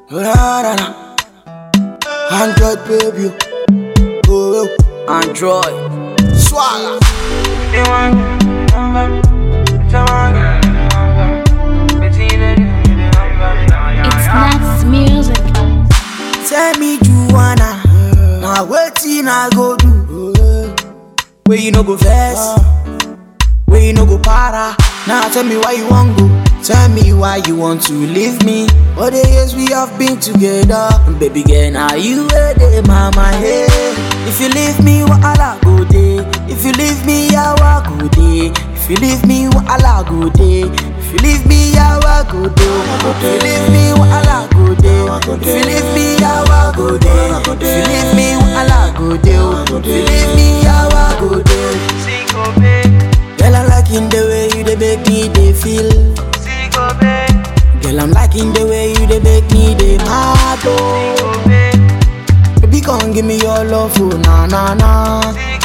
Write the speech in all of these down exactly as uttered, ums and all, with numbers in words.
La, la, la. Android baby, oh, oh. Android Swagger. It's Nax Music. Tell me Juana, now wetin I go do? Where you no go first, where you no go para. Now tell me why you want go. Tell me why you want to leave me. All the years we have been together, baby girl, now you where the mama hey. If you leave me, wahala go day. If you leave me, yawa go day. If you leave me, wahala go day. If you leave me, yawa go day. If you leave me, wahala go day. If you leave me, yawa go day. If you leave me, wahala go day. If you leave me, yawa go day. Girl, I'm liking the way you dey make me dey feel. Girl, I'm liking the way you dey make me dey mad oh. Baby, come give me your love, oh na na na.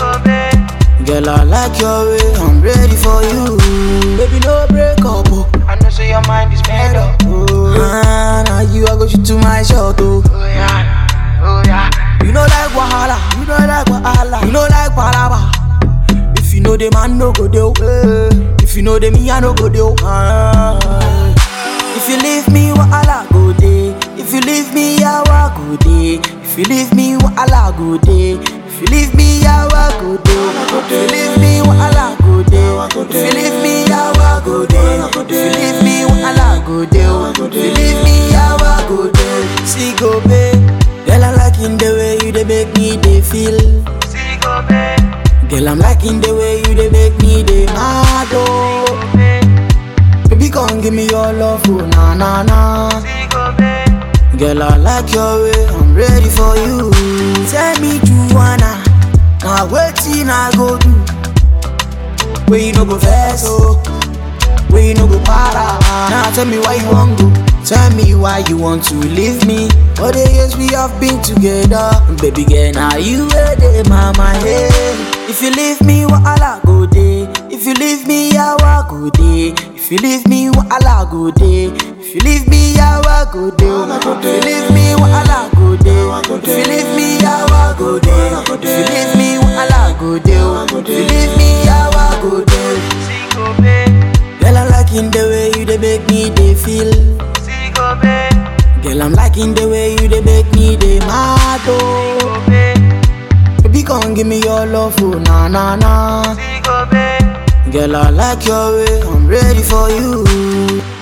Girl, I like your way, I'm ready for you. Baby, no break up, oh. I know so your mind is made up. Oh, ah, now you I go shoot to my shot, oh. Oh yeah, oh yeah. You know like wahala, you know like wahala, you know like palava. If you know the man no go do, if you know the me I no go do. Ah. If you leave me, wahala go day. If you leave me, yawa go day. If you leave me, wahala go day. If you leave me, yawa go day. If you leave me, wahala go day. If you leave me, yawa go day. If you leave me, wahala go day. If you leave me, yawa go day. See go babe, girl I'm liking the way you dey make me dey feel. See go babe, Girl I'm liking the way you dey make me dey mad oh. Baby, come give me your love, oh na na na. Girl, I like your way, I'm ready for you. Tell me, Juana, now wetin I go do? Where you no go first, oh, where you no go para. Now tell me why you want go. Tell me why you want to leave me. All the years we have been together, baby girl, now you where the mama hey. If you leave me, wahala go day. If you leave me, yawa go day. If you leave me, wahala go day. If you leave me, yawa go day. If you leave me, wahala go day. If you leave me, yawa go day. If you leave me, wahala go day. If you leave me, yawa go day. see go babe, Girl, I'm liking the way you dey make me dey feel. see go babe, Girl, I'm liking the way you dey make me dey mad oh. go babe, Baby, come give me your love, oh na na na. see go babe. Girl, I like your way, I'm ready for you.